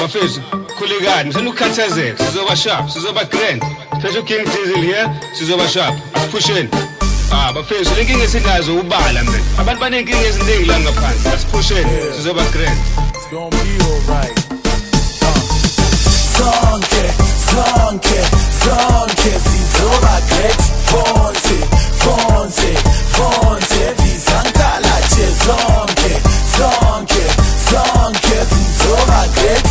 bafethu khulekani ngifuna ukukhathazeka sizoba sharp sizoba grand phethe King Diesel here sizoba sharp asiphusheni bafethu lenkinga esinazo ubala man abantu banenkinga eziningi la ngaphansi asiphusheni sizoba grand it's gonna be alright sonke sizoba great fonse vizankala che sonke sizoba great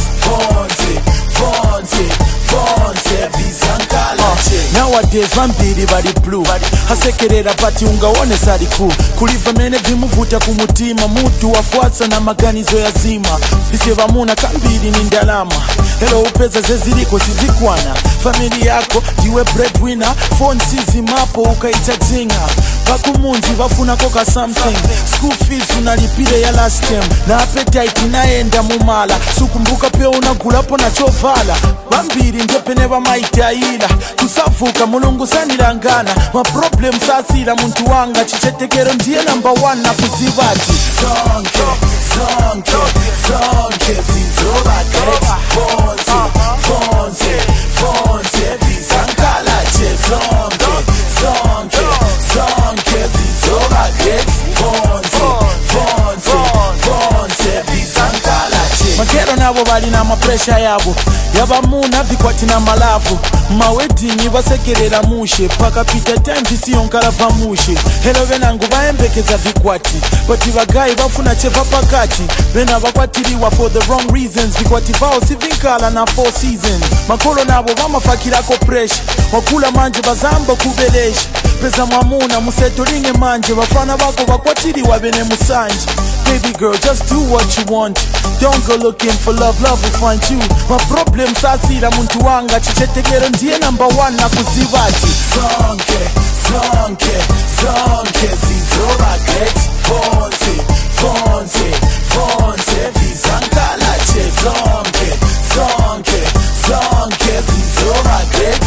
fonse vizankala che nowadays vampiri vari blue asekerera pati ungaone sari kuliva mene vimuvuta kumutima mutu wafuatsa na maganizo ya zima ise vamuna kambiri ni ndalama hello upeza zeziriko sizikwana family yako ndiwe breadwinner phone sizimapo ukaita jinga bakumunzi bafuna koka something school fees unalipire ya last term na appetite inaenda mumala sukumbuka pia unagulapo na chovala bambiri ndepene bamaitaila kusavuka mulungu sanilangana ma problem sasira muntu wanga chichetekero ndiye number 1 na kuzivati sonke sizoba great fonse vizankala che sonke sizoba great fonse vizankala che makero nabo bali na mapresha yabo yabamuna vikwati na malavu mawedingi basekerera mushe paka pita time visiyonkala vamushe helo venangu vaembekeza vikwati bati vagayi bafuna cheva pakati vena vakwatiriwa for the wrong reasons vikwati vao sivinkala na 4 seasons makolo nabo vamafakirako presha wakula manje bazamba kubelesha peza mwamuna musetolinge manje vafana vako vakwatiriwa vene musanje baby girl just do what you want don't go looking for love will find you my problem sasira muntu wanga chichetekero ndiye number 1 na kuzivati sonke sizoba great fonse vizankala che sonke sizoba great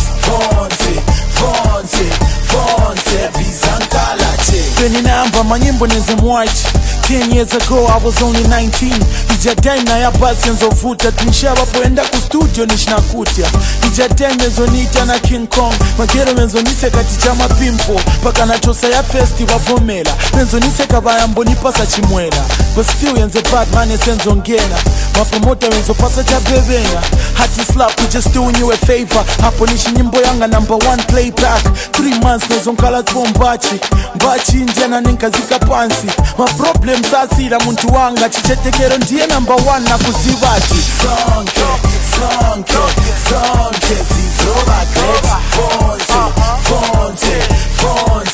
fonse vizankala che peninamba manyimbo nezemwachi 10 years ago I was only 19 ijadai na ya basi nzovuta tunshaba poenda ku studio nishnakutia ijadai mezonita na King Kong magero mezonise kati chama pimpo paka na chosa ya festi wavomela mezonise kabaya mboni pasa chimwela but still yenze bad man esenzo ngena mapomota wenzo pasa cha bebena hati slap we just doing you a favor hapo nishi nyimbo yanga number 1 playback 3 months nezonkala twombachi njena ninkazika pansi my problem sasira muntu wanga chichetekero ndiye number 1 na kuzivati sonke sizoba great fonse